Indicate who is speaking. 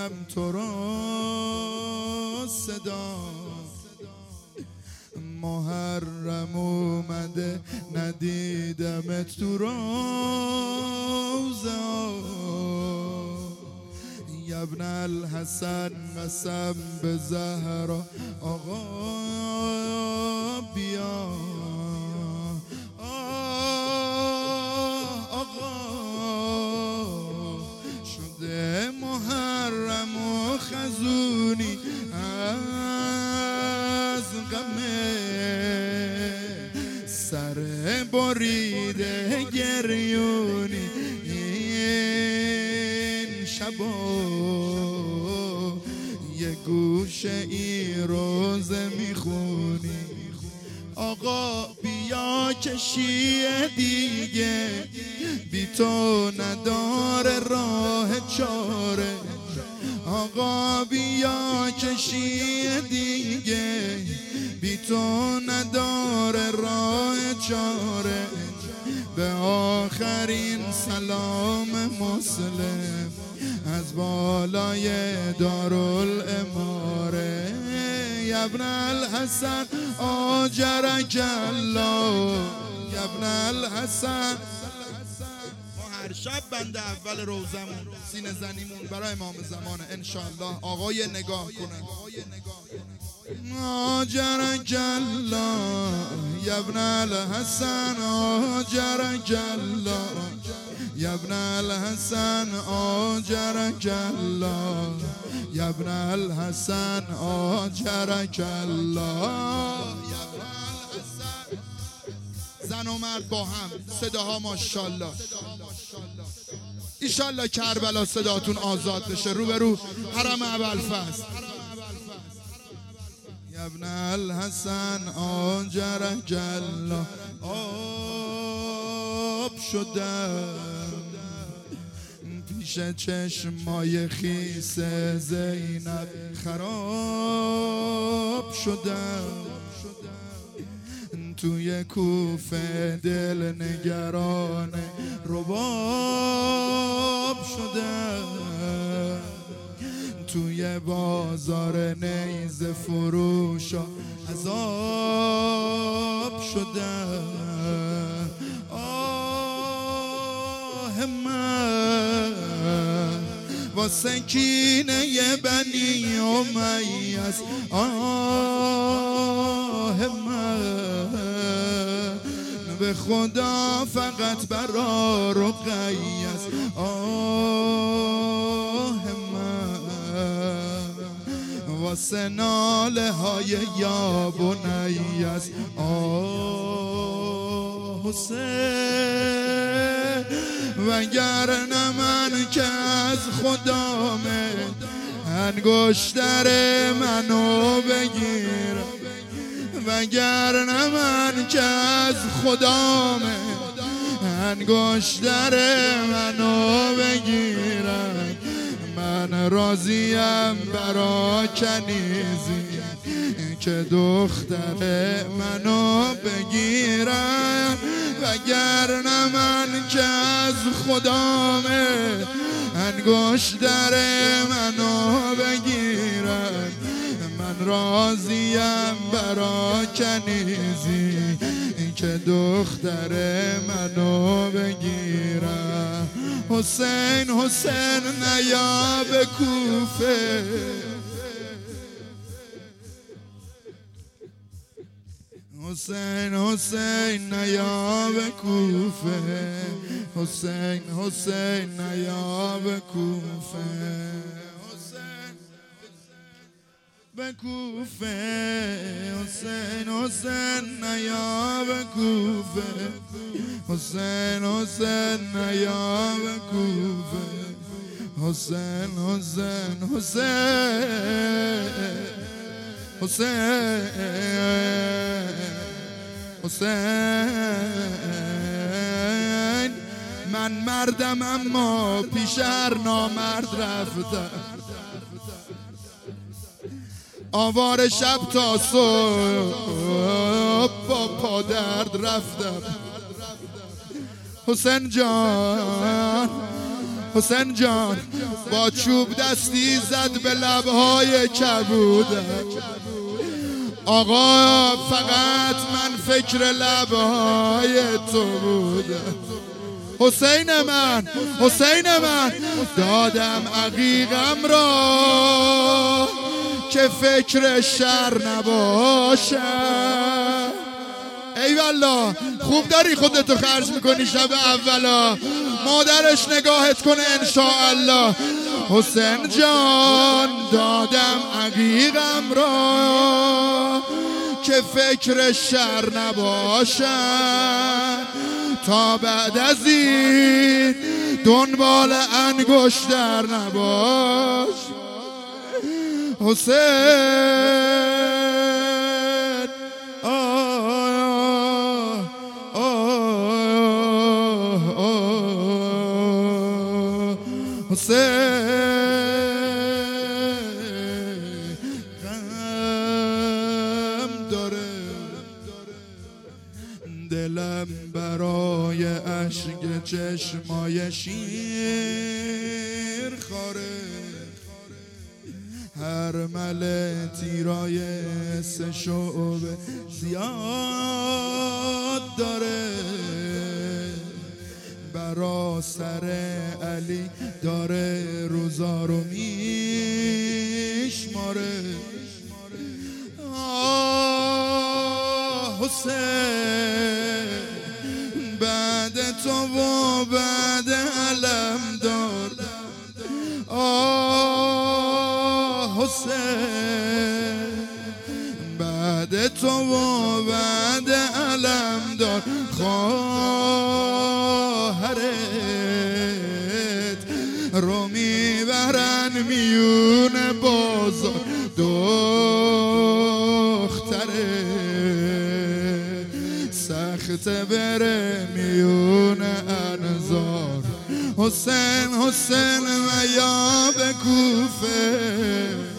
Speaker 1: شنیدم تو را صدا، محرم اومده ندیدم تو روزه. یا ابن الحسن قسم به زهرا آقا بیا. آقا شده محرم و خزونی از غمه، سر بریده گریونی این شبا. یه گوشه این روزه میخونی آقا بیا که شیعه دیگه بی تو نداره راه چاره. آقا بیا که شیعه دیگه بی تو نداره راه چاره. به آخرین سلام مسلم از بالای دارالاماره. یا ابن الحسن آجرک الله، یا ابن الحسن. ما هر شب بند اول روزمون سینه زنیمون برای امام زمانه انشالله. آقای نگاه کنه آجرک الله، یا ابن الحسن آجرک الله، یا ابن الحسن آجرک الله، یا ابن الحسن آجرک الله. زن و مرد با هم صداها ماشاءالله. ایشالله کربلا صداتون آزاد بشه روبرو حرم ابوالفضل. یا ابن الحسن آجرک الله. آب شدم پیش چشمای خیس زینب، خراب شدم توی کوفه دل نگران رباب شدم، توی بازار نیزه فروشا عذاب شدم. آه من واسه کینه بنی امیه، آه من به خدا فقط برا رقیه، آه من واسه ناله های یا بنیه، آه حسین وگرنه من که از خدامه انگشتر منو بگیر، وگرنه من که از خدامه انگشتر منو بگیرن. من راضیم برا کنیزی که دختر منو بگیرن، وگرنه من که از خدامه انگشتر منو بگیرن. من راضیم برا کنیزی که دختر منو بگیرن. حسین حسین نیا به کوفه، حسین حسین نیا به کوفه، حسین حسین نیا به کوفه، به کوفه، حسین حسین نیا به کوفه، حسین حسین نیا به کوفه، حسین حسین حسین حسین حسین. من مردم اما پیش هر نامرد رفتم، آوار شب تا صبح با پادرد رفتم. حسین جان حسین جان با چوب دستی زد به لبهای کبودم. آقا فقط من فکر لبهای تو بودم. حسین من دادم عقیقم را که فکر شر نباشه. ای والله خوب داری خودتو خرج میکنی شب اولا، مادرش نگاهت کنه انشاءالله. حسین جان دادم عقیقم را که فکر شر نباشم، تا بعد از این دنبال انگشتر نباش. حسین حسین غم داره دلم برای اشک چشمای شیر خاره. هر مل تیرای سه شعبه زیاد داره، برا سر علی داره روزا رو میشماره. حسین بعد تو و بعد علم دار. حسین بعد تو و بعد علم دار. خواهرت رو میبرن میون بازار، دختره سخت بره میون انظار. حسین و یا به کوفه